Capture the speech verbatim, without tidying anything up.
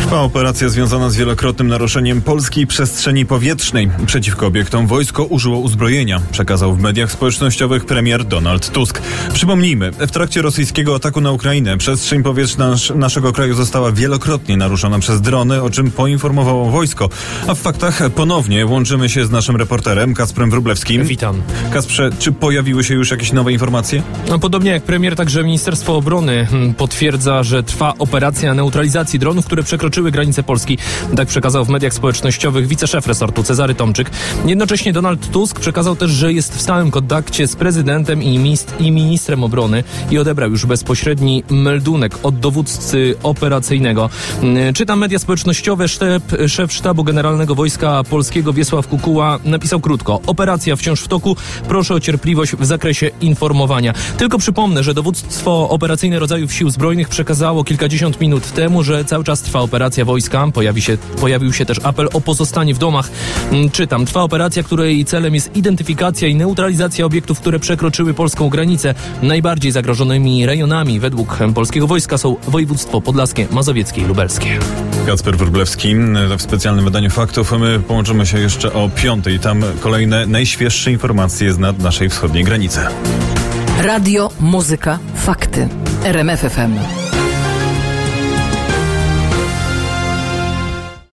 Trwa operacja związana z wielokrotnym naruszeniem polskiej przestrzeni powietrznej. Przeciwko obiektom wojsko użyło uzbrojenia, przekazał w mediach społecznościowych premier Donald Tusk. Przypomnijmy, w trakcie rosyjskiego ataku na Ukrainę przestrzeń powietrzna naszego kraju została wielokrotnie naruszona przez drony, o czym poinformowało wojsko. A w faktach ponownie łączymy się z naszym reporterem Kacprem Wróblewskim. Witam. Kasprze, czy pojawiły się już jakieś nowe informacje? No, podobnie jak premier, także Ministerstwo Obrony potwierdza, że trwa operacja neutralizacji dronów, które przekroczyły granice Polski. Tak przekazał w mediach społecznościowych wiceszef resortu Cezary Tomczyk. Jednocześnie Donald Tusk przekazał też, że jest w stałym kontakcie z prezydentem i, minist- i ministrem obrony i odebrał już bezpośredni meldunek od dowódcy operacyjnego. Czytam media społecznościowe. Sztab, szef Sztabu Generalnego Wojska Polskiego Wiesław Kukuła napisał krótko: operacja wciąż w toku. Proszę o cierpliwość w zakresie informowania. Tylko przypomnę, że dowództwo operacyjne rodzajów sił zbrojnych przekazało kilkadziesiąt minut temu, że cały czas trwa operacja wojska. Pojawi się, pojawił się też apel o pozostanie w domach. Czytam. Trwa operacja, której celem jest identyfikacja i neutralizacja obiektów, które przekroczyły polską granicę. Najbardziej zagrożonymi rejonami według polskiego wojska są województwo podlaskie, mazowieckie i lubelskie. Kacper Wróblewski w specjalnym wydaniu faktów. My połączymy się jeszcze o piątej. Tam kolejne, najświeższe informacje z nad naszej wschodniej granicy. Radio, muzyka, fakty. R M F F M.